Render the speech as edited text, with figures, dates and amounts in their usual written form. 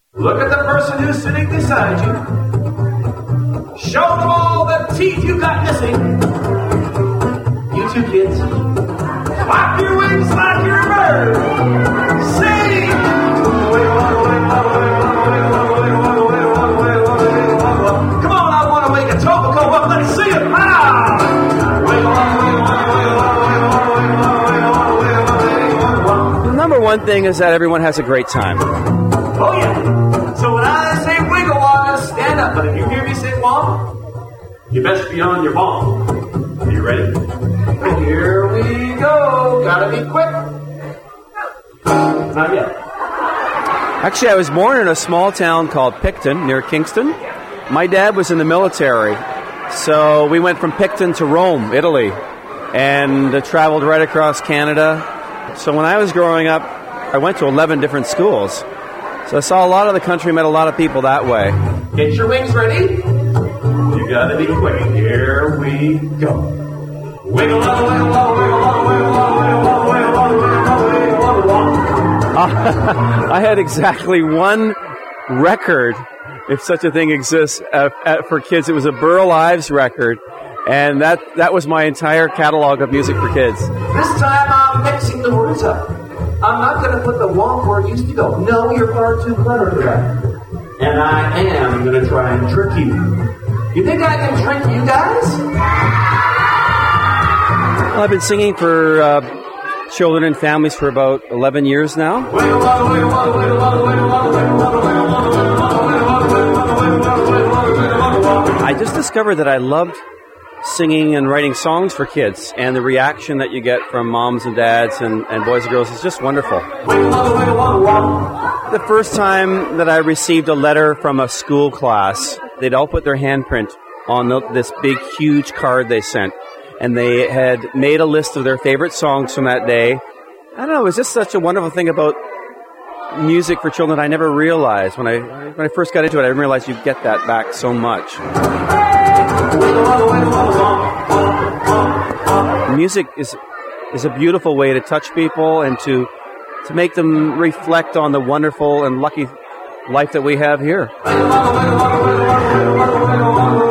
Look at the person who's sitting beside you. Show them all the teeth you got missing. You two kids. Flap your wings like you're a bird. Sing! Come on, I want to wake a Topico up. Let's sing it loud! The number one thing is that everyone has a great time. Oh, yeah. So when I say wiggle while stand up, but if you hear me say womp, you best be on your bomb. Are you ready? Here we go. Gotta be quick. Not yet. Actually, I was born in a small town called Picton, near Kingston. My dad was in the military, so we went from Picton to Rome, Italy, and traveled right across Canada. So when I was growing up, I went to 11 different schools. So I saw a lot of the country, met a lot of people that way. Get your wings ready. You gotta be quick. Here we go. Wiggle, wiggle, wiggle, wiggle, wiggle, wiggle, wiggle. I had exactly one record, if such a thing exists, for kids. It was a Burl Ives record, and that was my entire catalog of music for kids. This time I'm mixing the words up. I'm not going to put the womp where it used to go. No, you're far too clever for that. And I am going to try and trick you. You think I can trick you guys? Well, I've been singing for children and families for about 11 years now. I just discovered that I loved singing and writing songs for kids, and the reaction that you get from moms and dads and boys and girls is just wonderful. The first time that I received a letter from a school class, they'd all put their handprint on this big, huge card they sent, and they had made a list of their favorite songs from that day. I don't know, it was just such a wonderful thing about music for children I never realized. When I first got into it, I didn't realize you'd get that back so much. Music is a beautiful way to touch people and to make them reflect on the wonderful and lucky life that we have here.